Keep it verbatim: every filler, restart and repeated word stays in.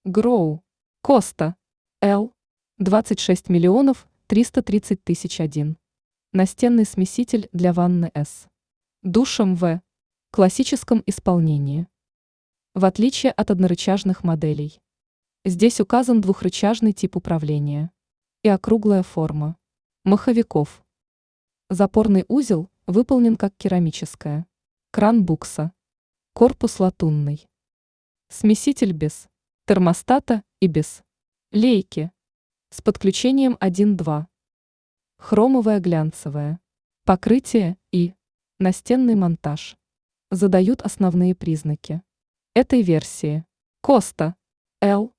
Гроу. Коста. Л. двадцать шесть миллионов триста тридцать тысяч один. Настенный смеситель для ванны С. Душем В. Классическом исполнении. В отличие от однорычажных моделей. Здесь указан двухрычажный тип управления и округлая форма маховиков. Запорный узел выполнен как керамическая. Кран букса. Корпус латунный. Смеситель без термостата и без лейки. С подключением один-два. Хромовая глянцевая. Покрытие и настенный монтаж задают основные признаки этой версии. Коста. Л.